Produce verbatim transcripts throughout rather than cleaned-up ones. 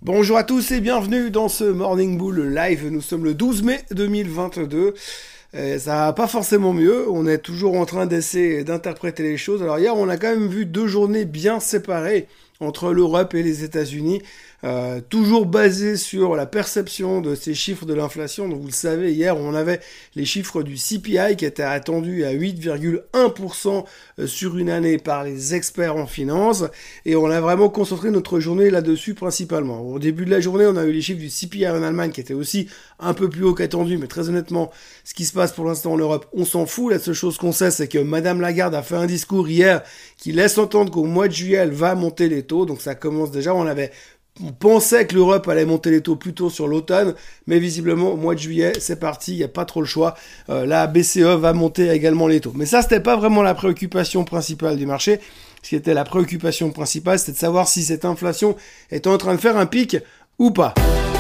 Bonjour à tous et bienvenue dans ce Morning Bull Live. Nous sommes le douze mai deux mille vingt-deux. Et ça va pas forcément mieux. On est toujours en train d'essayer d'interpréter les choses. Alors hier, on a quand même vu deux journées bien séparées entre l'Europe et les États-Unis, euh, toujours basé sur la perception de ces chiffres de l'inflation. Donc vous le savez, hier on avait les chiffres du C P I qui étaient attendus à huit virgule un pour cent sur une année par les experts en finance, et on a vraiment concentré notre journée là-dessus principalement. Au début de la journée, on a eu les chiffres du C P I en Allemagne qui étaient aussi un peu plus haut qu'attendu, mais très honnêtement, ce qui se passe pour l'instant en Europe, on s'en fout. La seule chose qu'on sait, c'est que Madame Lagarde a fait un discours hier qui laisse entendre qu'au mois de juillet, elle va monter les taux. Donc ça commence déjà. On avait, on pensait que l'Europe allait monter les taux plus tôt sur l'automne, mais visiblement au mois de juillet, c'est parti. Il n'y a pas trop le choix. Euh, la B C E va monter également les taux. Mais ça, c'était pas vraiment la préoccupation principale du marché. Ce qui était la préoccupation principale, c'était de savoir si cette inflation était en train de faire un pic ou pas.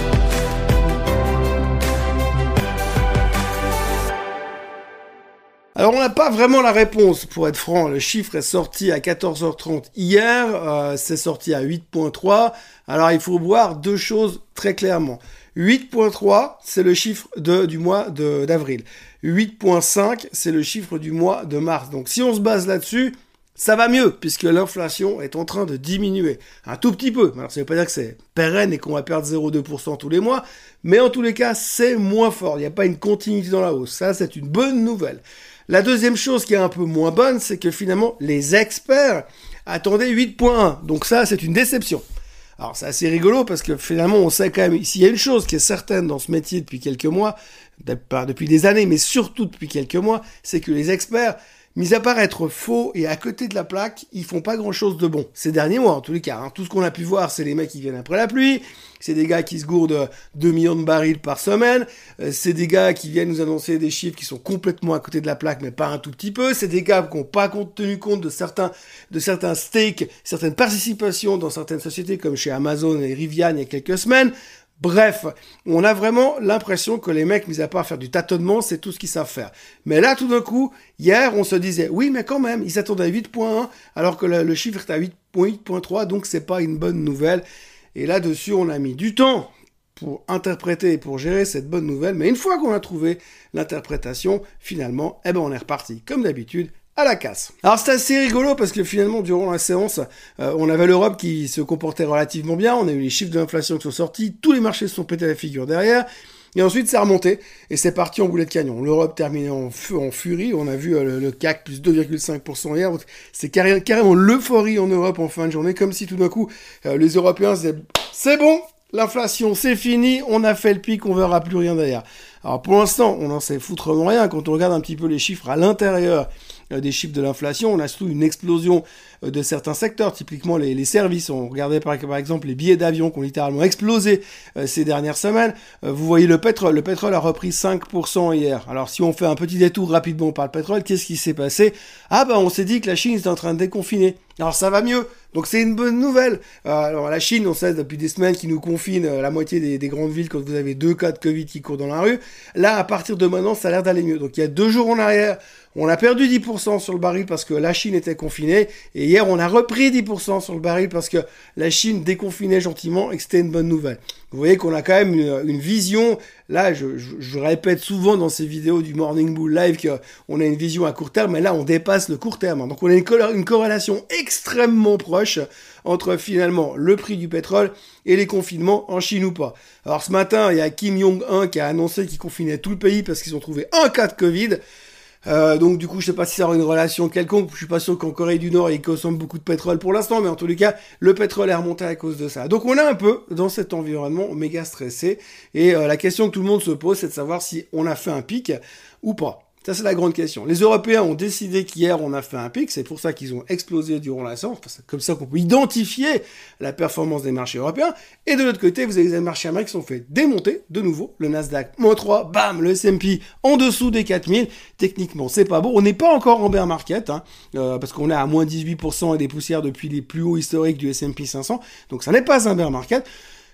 Alors on n'a pas vraiment la réponse, pour être franc. Le chiffre est sorti à quatorze heures trente hier, euh, c'est sorti à huit virgule trois. Alors il faut voir deux choses très clairement. huit virgule trois, c'est le chiffre de, du mois de, d'avril. huit virgule cinq, c'est le chiffre du mois de mars. Donc si on se base là-dessus, ça va mieux, puisque l'inflation est en train de diminuer. Un tout petit peu. Alors ça veut pas dire que c'est pérenne et qu'on va perdre zéro virgule deux pour cent tous les mois, mais en tous les cas, c'est moins fort. Il n'y a pas une continuité dans la hausse. Ça, c'est une bonne nouvelle. La deuxième chose qui est un peu moins bonne, c'est que finalement, les experts attendaient huit virgule un. Donc ça, c'est une déception. Alors c'est assez rigolo parce que finalement, on sait quand même, s'il y a une chose qui est certaine dans ce métier depuis quelques mois, depuis des années, mais surtout depuis quelques mois, c'est que les experts, mis à part être faux et à côté de la plaque, ils font pas grand-chose de bon. Ces derniers mois, en tous les cas, hein, tout ce qu'on a pu voir, c'est les mecs qui viennent après la pluie, c'est des gars qui se gourdent deux millions de barils par semaine, euh, c'est des gars qui viennent nous annoncer des chiffres qui sont complètement à côté de la plaque, mais pas un tout petit peu, c'est des gars qui n'ont pas tenu compte de certains, de certains stakes, certaines participations dans certaines sociétés, comme chez Amazon et Rivian il y a quelques semaines. Bref, on a vraiment l'impression que les mecs, mis à part faire du tâtonnement, c'est tout ce qu'ils savent faire. Mais là, tout d'un coup, hier, on se disait, oui, mais quand même, ils s'attendaient à huit virgule un, alors que le, le chiffre est à huit virgule trois, donc c'est pas une bonne nouvelle. Et là-dessus, on a mis du temps pour interpréter et pour gérer cette bonne nouvelle. Mais une fois qu'on a trouvé l'interprétation, finalement, eh ben, on est reparti, comme d'habitude, à la casse. Alors c'est assez rigolo parce que finalement durant la séance, euh, on avait l'Europe qui se comportait relativement bien, on a eu les chiffres de l'inflation qui sont sortis, tous les marchés se sont pétés la figure derrière, et ensuite ça a remonté, et c'est parti en boulet de canon. L'Europe terminait en, feu, en furie, on a vu euh, le, le C A C plus deux virgule cinq pour cent hier, c'est carré, carrément l'euphorie en Europe en fin de journée, comme si tout d'un coup euh, les Européens se disaient « c'est bon !» L'inflation, c'est fini, on a fait le pic, on verra plus rien derrière. Alors pour l'instant, on n'en sait foutrement rien. Quand on regarde un petit peu les chiffres à l'intérieur euh, des chiffres de l'inflation, on a surtout une explosion euh, de certains secteurs, typiquement les, les services. On regardait par, par exemple les billets d'avion qui ont littéralement explosé euh, ces dernières semaines. Euh, vous voyez le pétrole, le pétrole a repris cinq pour cent hier. Alors si on fait un petit détour rapidement par le pétrole, qu'est-ce qui s'est passé? Ah bah on s'est dit que la Chine était en train de déconfiner. Alors ça va mieux. Donc c'est une bonne nouvelle. Euh, alors la Chine, on sait depuis des semaines qu'ils nous confinent euh, la moitié des, des grandes villes quand vous avez deux cas de Covid qui courent dans la rue. Là, à partir de maintenant, ça a l'air d'aller mieux. Donc il y a deux jours en arrière, on a perdu dix pour cent sur le baril parce que la Chine était confinée. Et hier, on a repris dix pour cent sur le baril parce que la Chine déconfinait gentiment et que c'était une bonne nouvelle. Vous voyez qu'on a quand même une, une vision. Là, je, je, je répète souvent dans ces vidéos du Morning Bull Live qu'on a une vision à court terme, mais là, on dépasse le court terme. Donc on a une, une corrélation extrêmement proche entre finalement le prix du pétrole et les confinements en Chine ou pas. Alors ce matin, il y a Kim Jong-un qui a annoncé qu'il confinait tout le pays parce qu'ils ont trouvé un cas de Covid. Euh, donc du coup, je sais pas si ça aura une relation quelconque. Je suis pas sûr qu'en Corée du Nord, ils consomment beaucoup de pétrole pour l'instant, mais en tous les cas, le pétrole est remonté à cause de ça. Donc on est un peu dans cet environnement méga stressé. Et euh, la question que tout le monde se pose, c'est de savoir si on a fait un pic ou pas. Ça, c'est la grande question. Les Européens ont décidé qu'hier, on a fait un pic. C'est pour ça qu'ils ont explosé durant la séance. C'est comme ça qu'on peut identifier la performance des marchés européens. Et de l'autre côté, vous avez les marchés américains qui sont fait démonter de nouveau. Le Nasdaq, moins trois, bam, le S and P en dessous des quatre mille. Techniquement, c'est pas beau. On n'est pas encore en bear market, hein, euh, parce qu'on est à moins dix-huit pour cent et des poussières depuis les plus hauts historiques du S and P cinq cents. Donc, ça n'est pas un bear market.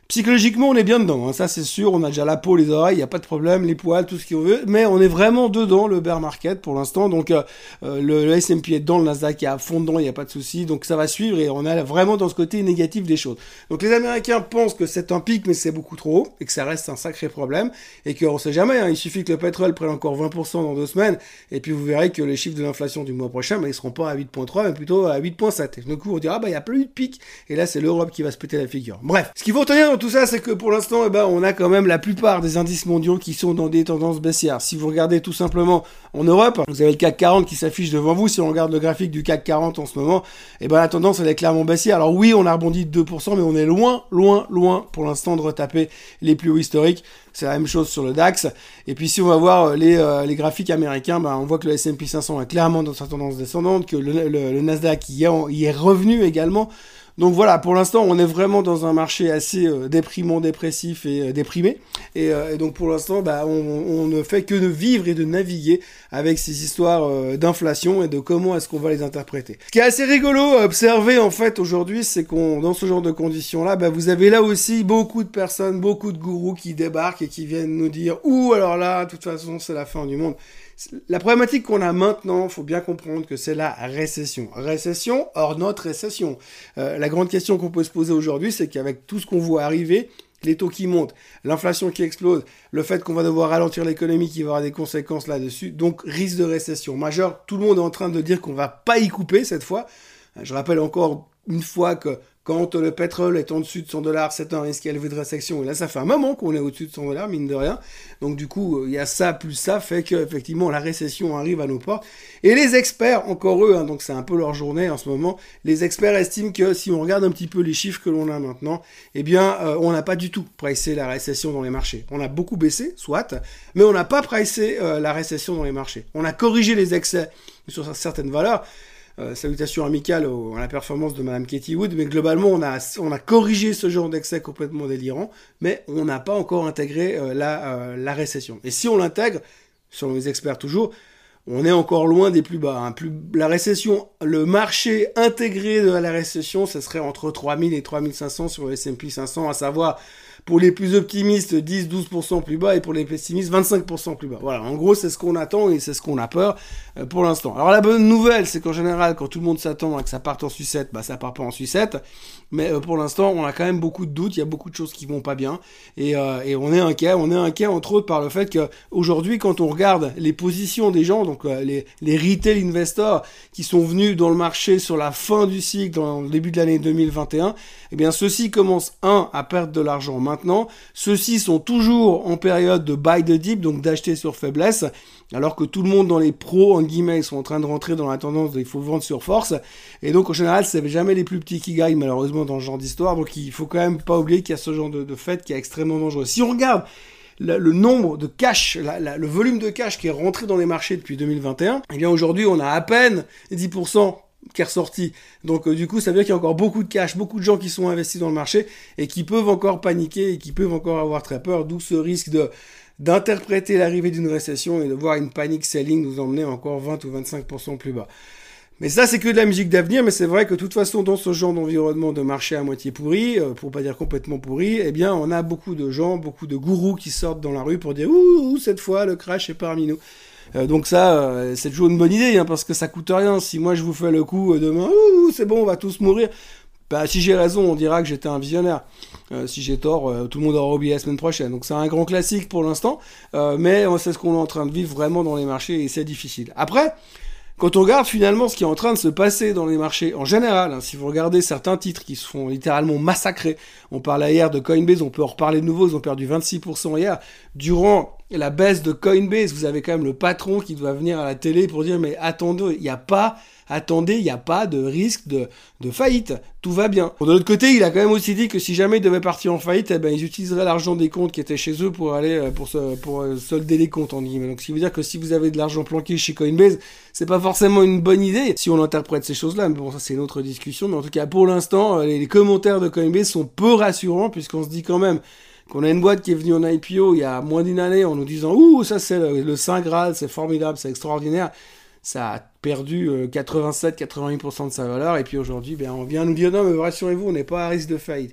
Psychologiquement, on est bien dedans, hein, ça c'est sûr, on a déjà la peau, les oreilles, il n'y a pas de problème, les poils, tout ce qu'on veut, mais on est vraiment dedans, le bear market pour l'instant, donc euh, le, le S and P est dedans, le Nasdaq est à fond dedans, il n'y a pas de souci, donc ça va suivre et on est vraiment dans ce côté négatif des choses. Donc les Américains pensent que c'est un pic, mais c'est beaucoup trop haut, et que ça reste un sacré problème, et qu'on ne sait jamais, hein, il suffit que le pétrole prenne encore vingt pour cent dans deux semaines, et puis vous verrez que les chiffres de l'inflation du mois prochain, bah, ils seront pas à huit virgule trois, mais plutôt à huit virgule sept. Et du coup, on dira, bah, il n'y a plus de pic, et là c'est l'Europe qui va se péter la figure. Bref, ce qu'il faut retenir dans tout ça, c'est que pour l'instant, eh ben, on a quand même la plupart des indices mondiaux qui sont dans des tendances baissières. Si vous regardez tout simplement en Europe, vous avez le C A C quarante qui s'affiche devant vous. Si on regarde le graphique du C A C quarante en ce moment, eh ben, la tendance, elle est clairement baissière. Alors oui, on a rebondi de deux pour cent, mais on est loin, loin, loin pour l'instant de retaper les plus hauts historiques. C'est la même chose sur le DAX. Et puis si on va voir les, euh, les graphiques américains, ben, on voit que le S and P cinq cents est clairement dans sa tendance descendante, que le, le, le Nasdaq y est, y est revenu également. Donc voilà, pour l'instant, on est vraiment dans un marché assez euh, déprimant, dépressif et euh, déprimé. Et, euh, et donc pour l'instant, bah, on, on ne fait que de vivre et de naviguer avec ces histoires euh, d'inflation et de comment est-ce qu'on va les interpréter. Ce qui est assez rigolo à observer en fait aujourd'hui, c'est qu'on, dans ce genre de conditions-là, bah, vous avez là aussi beaucoup de personnes, beaucoup de gourous qui débarquent et qui viennent nous dire « Ouh, alors là, de toute façon, c'est la fin du monde ». La problématique qu'on a maintenant, faut bien comprendre que c'est la récession. Récession hors notre récession. Euh, la grande question qu'on peut se poser aujourd'hui, c'est qu'avec tout ce qu'on voit arriver, les taux qui montent, l'inflation qui explose, le fait qu'on va devoir ralentir l'économie qui va avoir des conséquences là-dessus, donc risque de récession majeure. Tout le monde est en train de dire qu'on va pas y couper cette fois. Je rappelle encore une fois que quand le pétrole est en dessus de cent dollars, c'est un risque élevé de récession. Et là, ça fait un moment qu'on est au-dessus de cent dollars, mine de rien. Donc, du coup, il y a ça plus ça, fait qu'effectivement, la récession arrive à nos portes. Et les experts, encore eux, hein, donc c'est un peu leur journée en ce moment, les experts estiment que si on regarde un petit peu les chiffres que l'on a maintenant, eh bien, euh, on n'a pas du tout pricé la récession dans les marchés. On a beaucoup baissé, soit, mais on n'a pas pricé euh, la récession dans les marchés. On a corrigé les excès sur certaines valeurs. Euh, salutations amicales au, à la performance de Madame Katie Wood, mais globalement, on a, on a corrigé ce genre d'excès complètement délirant, mais on n'a pas encore intégré euh, la, euh, la récession. Et si on l'intègre, selon les experts toujours, on est encore loin des plus bas. Hein. Plus, la récession, le marché intégré de la récession, ce serait entre trois mille et trois mille cinq cents sur le S and P cinq cents, à savoir pour les plus optimistes dix à douze pour cent plus bas et pour les pessimistes vingt-cinq pour cent plus bas. Voilà, en gros c'est ce qu'on attend et c'est ce qu'on a peur euh, pour l'instant. Alors la bonne nouvelle c'est qu'en général quand tout le monde s'attend à que ça parte en sucette, bah ça part pas en sucette, mais euh, pour l'instant on a quand même beaucoup de doutes, il y a beaucoup de choses qui vont pas bien et, euh, et on est inquiet, on est inquiet entre autres par le fait qu'aujourd'hui quand on regarde les positions des gens, donc euh, les, les retail investors qui sont venus dans le marché sur la fin du cycle, dans le début de l'année deux mille vingt et un, eh bien ceux-ci commencent un à perdre de l'argent maintenant, ceux-ci sont toujours en période de buy the dip, donc d'acheter sur faiblesse, alors que tout le monde dans les pros, en guillemets, sont en train de rentrer dans la tendance de il faut vendre sur force, et donc en général c'est jamais les plus petits qui gagnent malheureusement dans ce genre d'histoire, donc il faut quand même pas oublier qu'il y a ce genre de, de fait qui est extrêmement dangereux. Si on regarde le, le nombre de cash, la, la, le volume de cash qui est rentré dans les marchés depuis deux mille vingt et un, eh bien aujourd'hui on a à peine dix pour cent qui est ressorti. Donc euh, du coup, ça veut dire qu'il y a encore beaucoup de cash, beaucoup de gens qui sont investis dans le marché et qui peuvent encore paniquer et qui peuvent encore avoir très peur, d'où ce risque de d'interpréter l'arrivée d'une récession et de voir une panic selling nous emmener encore vingt ou vingt-cinq pour cent plus bas. Mais ça, c'est que de la musique d'avenir, mais c'est vrai que de toute façon, dans ce genre d'environnement de marché à moitié pourri, euh, pour pas dire complètement pourri, eh bien, on a beaucoup de gens, beaucoup de gourous qui sortent dans la rue pour dire « Ouh, ouh, cette fois, le crash est parmi nous ». Euh, donc ça, euh, c'est toujours une bonne idée, hein, parce que ça coûte rien. Si moi je vous fais le coup euh, demain, ouh, c'est bon, on va tous mourir. Bah, si j'ai raison, on dira que j'étais un visionnaire. Euh, si j'ai tort, euh, tout le monde aura oublié la semaine prochaine. Donc c'est un grand classique pour l'instant, euh, mais c'est ce qu'on est en train de vivre vraiment dans les marchés et c'est difficile. Après, quand on regarde finalement ce qui est en train de se passer dans les marchés en général, hein, si vous regardez certains titres qui se font littéralement massacrer, on parlait hier de Coinbase, on peut en reparler de nouveau, ils ont perdu vingt-six pour cent hier. Durant la baisse de Coinbase, vous avez quand même le patron qui doit venir à la télé pour dire mais attendez, il n'y a pas... Attendez, il n'y a pas de risque de, de faillite, tout va bien. Bon, de l'autre côté, il a quand même aussi dit que si jamais il devait partir en faillite, eh ben, ils utiliseraient l'argent des comptes qui étaient chez eux pour aller pour, se, pour solder les comptes, en guillemets. Donc, ce qui veut dire que si vous avez de l'argent planqué chez Coinbase, c'est pas forcément une bonne idée si on interprète ces choses-là. Mais bon, ça, c'est une autre discussion. Mais en tout cas, pour l'instant, les, les commentaires de Coinbase sont peu rassurants puisqu'on se dit quand même qu'on a une boîte qui est venue en I P O il y a moins d'une année en nous disant « Ouh, ça, c'est le, le Saint Graal, c'est formidable, c'est extraordinaire ». Ça a perdu euh, quatre-vingt-sept à quatre-vingt-huit pour cent de sa valeur, et puis aujourd'hui, ben, on vient nous dire, non, mais rassurez-vous, on n'est pas à risque de faillite.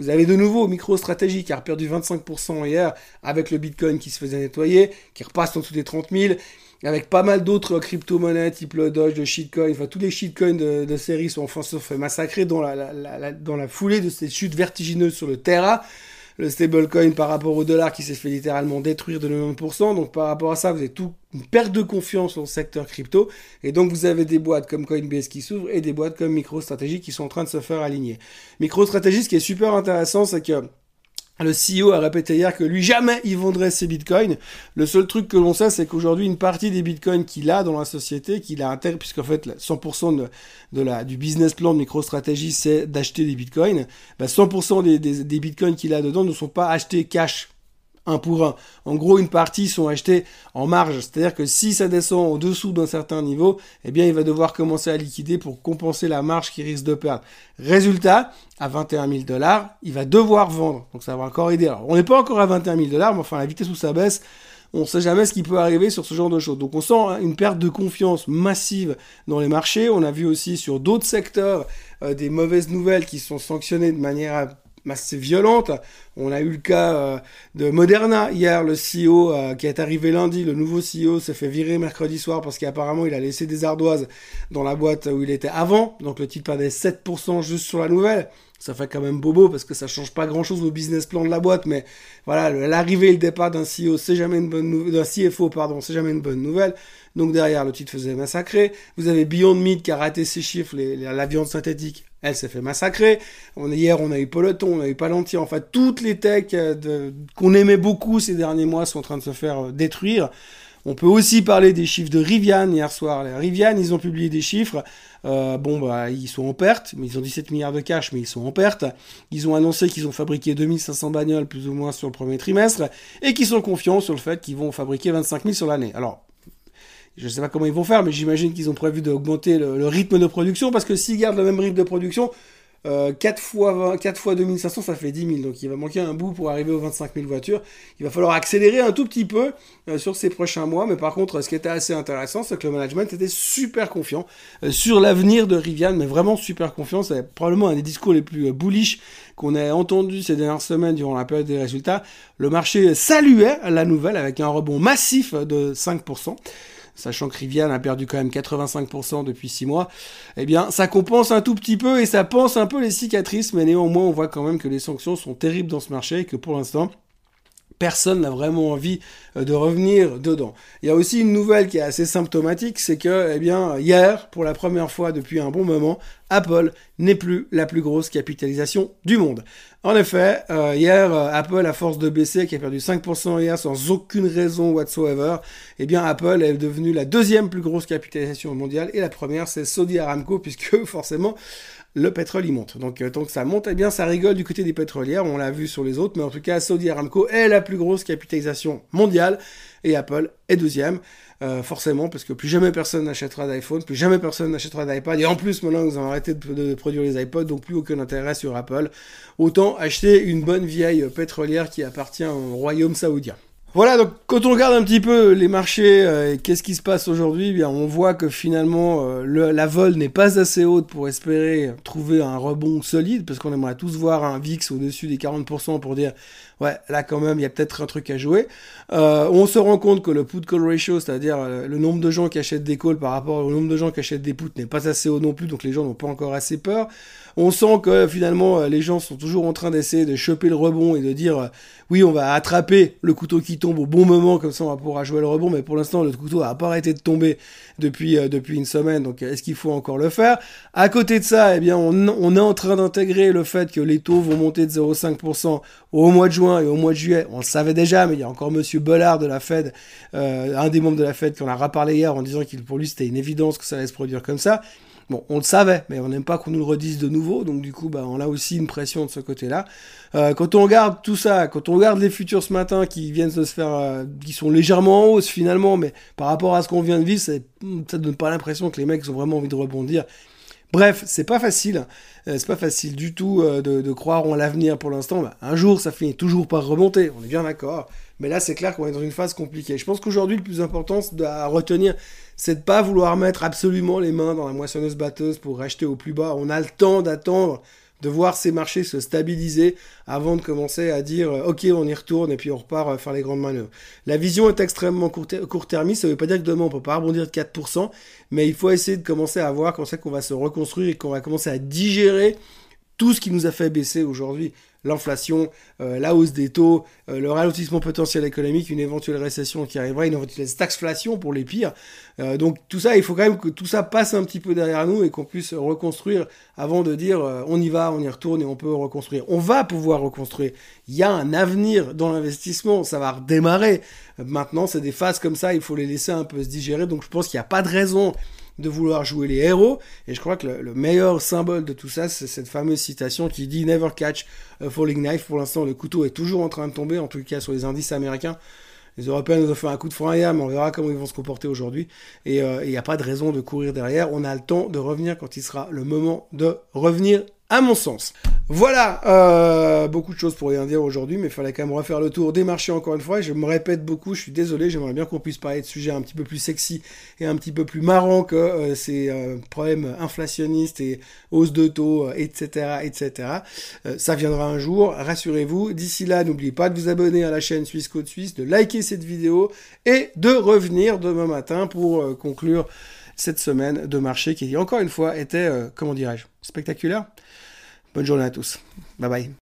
Vous avez de nouveau MicroStrategy qui a perdu vingt-cinq pour cent hier avec le Bitcoin qui se faisait nettoyer, qui repasse en dessous des trente mille, avec pas mal d'autres crypto-monnaies type le Doge, le shitcoin, enfin tous les shitcoins de, de série sont enfin se fait massacrer dans la, la, la, la, dans la foulée de ces chutes vertigineuses sur le Terra. Le stablecoin par rapport au dollar qui s'est fait littéralement détruire de quatre-vingt-dix pour cent. Donc par rapport à ça, vous avez tout une perte de confiance dans le secteur crypto. Et donc vous avez des boîtes comme Coinbase qui s'ouvrent et des boîtes comme MicroStrategy qui sont en train de se faire aligner. MicroStrategy, ce qui est super intéressant, c'est que le C E O a répété hier que lui, jamais il vendrait ses bitcoins. Le seul truc que l'on sait, c'est qu'aujourd'hui, une partie des bitcoins qu'il a dans la société, qu'il a intégré, puisqu'en fait, cent pour cent de, de la, du business plan de MicroStrategy, c'est d'acheter des bitcoins. Ben, cent pour cent des, des, des bitcoins qu'il a dedans ne sont pas achetés cash. Un pour un. En gros, une partie sont achetées en marge. C'est-à-dire que si ça descend au-dessous d'un certain niveau, eh bien, il va devoir commencer à liquider pour compenser la marge qu'il risque de perdre. Résultat, à vingt et un mille dollars, il va devoir vendre. Donc, ça va encore aider. Alors, on n'est pas encore à vingt et un mille dollars, mais enfin, la vitesse où ça baisse, on ne sait jamais ce qui peut arriver sur ce genre de choses. Donc, on sent une perte de confiance massive dans les marchés. On a vu aussi sur d'autres secteurs euh, des mauvaises nouvelles qui sont sanctionnées de manière assez violente. On a eu le cas euh, de Moderna hier, le C E O euh, qui est arrivé lundi, le nouveau C E O s'est fait virer mercredi soir parce qu'apparemment il a laissé des ardoises dans la boîte où il était avant, donc le titre perdait sept pour cent juste sur la nouvelle. Ça fait quand même bobo parce que ça change pas grand chose au business plan de la boîte, mais voilà, l'arrivée et le départ d'un C E O, c'est jamais une bonne nouvelle, d'un C F O, pardon, c'est jamais une bonne nouvelle. Donc derrière, le titre faisait massacrer. Vous avez Beyond Meat qui a raté ses chiffres, les, les, la viande synthétique, elle s'est fait massacrer. On, hier, on a eu Peloton, on a eu Palantir, enfin, toutes les techs de, qu'on aimait beaucoup ces derniers mois sont en train de se faire détruire. On peut aussi parler des chiffres de Rivian hier soir. Les Rivian, ils ont publié des chiffres. Euh, bon, bah, ils sont en perte, mais ils ont dix-sept milliards de cash, mais ils sont en perte. Ils ont annoncé qu'ils ont fabriqué deux mille cinq cents bagnoles, plus ou moins, sur le premier trimestre, et qu'ils sont confiants sur le fait qu'ils vont fabriquer vingt-cinq mille sur l'année. Alors, je ne sais pas comment ils vont faire, mais j'imagine qu'ils ont prévu d'augmenter le, le rythme de production, parce que s'ils gardent le même rythme de production, Euh, quatre fois deux mille cinq cents, ça fait dix mille. Donc il va manquer un bout pour arriver aux vingt-cinq mille voitures. Il va falloir accélérer un tout petit peu euh, sur ces prochains mois. Mais par contre, ce qui était assez intéressant, c'est que le management était super confiant euh, sur l'avenir de Rivian, mais vraiment super confiant. C'est probablement un des discours les plus euh, bullish qu'on ait entendu ces dernières semaines durant la période des résultats. Le marché saluait la nouvelle avec un rebond massif de cinq pour cent. Sachant que Rivian a perdu quand même quatre-vingt-cinq pour cent depuis six mois, eh bien, ça compense un tout petit peu et ça pense un peu les cicatrices, mais néanmoins, on voit quand même que les sanctions sont terribles dans ce marché et que pour l'instant, personne n'a vraiment envie de revenir dedans. Il y a aussi une nouvelle qui est assez symptomatique, c'est que, eh bien, hier, pour la première fois depuis un bon moment, Apple n'est plus la plus grosse capitalisation du monde. En effet, euh, hier, euh, Apple, à force de baisser, qui a perdu cinq pour cent hier sans aucune raison whatsoever, eh bien, Apple est devenue la deuxième plus grosse capitalisation mondiale et la première, c'est Saudi Aramco, puisque forcément, le pétrole y monte. Donc, euh, tant que ça monte, eh bien, ça rigole du côté des pétrolières. On l'a vu sur les autres, mais en tout cas, Saudi Aramco est la plus grosse capitalisation mondiale et Apple est deuxième. Euh, forcément, parce que plus jamais personne n'achètera d'iPhone, plus jamais personne n'achètera d'iPad, et en plus, maintenant, ils ont arrêté de, de produire les iPods, donc plus aucun intérêt sur Apple. Autant acheter une bonne vieille pétrolière qui appartient au royaume saoudien. Voilà, donc quand on regarde un petit peu les marchés, euh, qu'est-ce qui se passe aujourd'hui, eh bien on voit que finalement euh, le, la vol n'est pas assez haute pour espérer trouver un rebond solide, parce qu'on aimerait tous voir un V I X au-dessus des quarante pour cent pour dire ouais, là quand même il y a peut-être un truc à jouer. Euh, on se rend compte que le put-call ratio, c'est-à-dire euh, le nombre de gens qui achètent des calls par rapport au nombre de gens qui achètent des puts n'est pas assez haut non plus, donc les gens n'ont pas encore assez peur. On sent que finalement les gens sont toujours en train d'essayer de choper le rebond et de dire euh, oui, on va attraper le couteau qui tombe au bon moment, comme ça on va pouvoir jouer le rebond, mais pour l'instant le couteau n'a pas arrêté de tomber depuis euh, depuis une semaine, donc est-ce qu'il faut encore le faire? À côté de ça, eh bien on, on est en train d'intégrer le fait que les taux vont monter de zéro virgule cinq pour cent au mois de juin et au mois de juillet. On le savait déjà, mais il y a encore Monsieur Bollard de la Fed, euh, un des membres de la Fed, qui en a reparlé hier en disant qu'il pour lui c'était une évidence que ça allait se produire comme ça. Bon, on le savait, mais on n'aime pas qu'on nous le redise de nouveau, donc du coup, bah, on a aussi une pression de ce côté-là. Euh, quand on regarde tout ça, quand on regarde les futurs ce matin qui viennent de se faire, euh, qui sont légèrement en hausse finalement, mais par rapport à ce qu'on vient de vivre, ça ne donne pas l'impression que les mecs ont vraiment envie de rebondir. Bref, c'est pas facile, euh, c'est pas facile du tout euh, de, de croire en l'avenir pour l'instant. Bah, un jour, ça finit toujours par remonter, on est bien d'accord. Mais là, c'est clair qu'on est dans une phase compliquée. Je pense qu'aujourd'hui, le plus important à retenir, c'est de pas vouloir mettre absolument les mains dans la moissonneuse-batteuse pour racheter au plus bas. On a le temps d'attendre de voir ces marchés se stabiliser avant de commencer à dire euh, ok, on y retourne et puis on repart euh, faire les grandes manœuvres. La vision est extrêmement court-termiste, ça ne veut pas dire que demain on ne peut pas rebondir de quatre pour cent, mais il faut essayer de commencer à voir quand c'est qu'on va se reconstruire et qu'on va commencer à digérer tout ce qui nous a fait baisser aujourd'hui. L'inflation, euh, la hausse des taux, euh, le ralentissement potentiel économique, une éventuelle récession qui arrivera, une éventuelle stagflation pour les pires. Euh, donc tout ça, il faut quand même que tout ça passe un petit peu derrière nous et qu'on puisse reconstruire avant de dire euh, on y va, on y retourne et on peut reconstruire. On va pouvoir reconstruire. Il y a un avenir dans l'investissement, ça va redémarrer. Euh, maintenant, c'est des phases comme ça, il faut les laisser un peu se digérer. Donc je pense qu'il n'y a pas de raison de vouloir jouer les héros, et je crois que le, le meilleur symbole de tout ça, c'est cette fameuse citation qui dit « Never catch a falling knife ». Pour l'instant, le couteau est toujours en train de tomber, en tout cas sur les indices américains. Les Européens nous ont fait un coup de frein hier, mais on verra comment ils vont se comporter aujourd'hui. Et il euh, n'y a pas de raison de courir derrière. On a le temps de revenir quand il sera le moment de revenir, à mon sens. Voilà, euh, beaucoup de choses pour rien dire aujourd'hui, mais il fallait quand même refaire le tour des marchés encore une fois. Et je me répète beaucoup, je suis désolé, j'aimerais bien qu'on puisse parler de sujets un petit peu plus sexy et un petit peu plus marrants que euh, ces euh, problèmes inflationnistes et hausse de taux, euh, et cetera, et cetera. Euh, ça viendra un jour, rassurez-vous. D'ici là, n'oubliez pas de vous abonner à la chaîne Suisse Côte Suisse, de liker cette vidéo et de revenir demain matin pour euh, conclure cette semaine de marché qui, encore une fois, était, euh, comment dirais-je, spectaculaire. Bonne journée à tous. Bye bye.